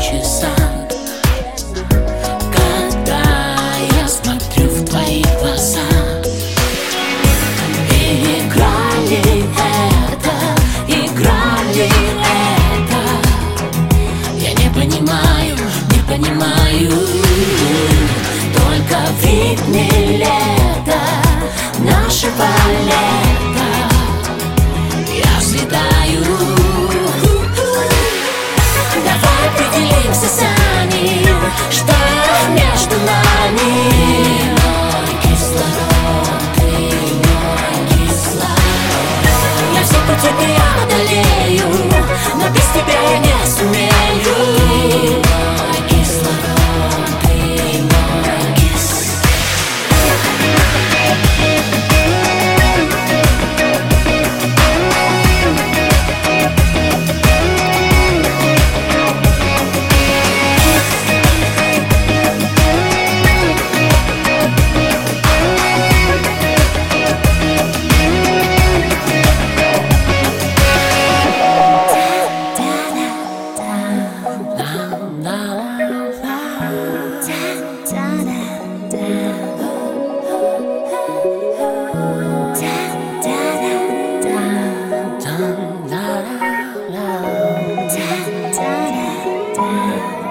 часа, когда я смотрю в твои глаза. И игра ли это, игра ли это? Я не понимаю, не понимаю. Только вид не лето нашего лета. Я взлетаю. Давай определимся сами, что между нами. Мой кислород, ты мой кислород. Я все пути преодолею, но без тебя я не сумею. Мой кислород, ты мой кислород. Da da da da.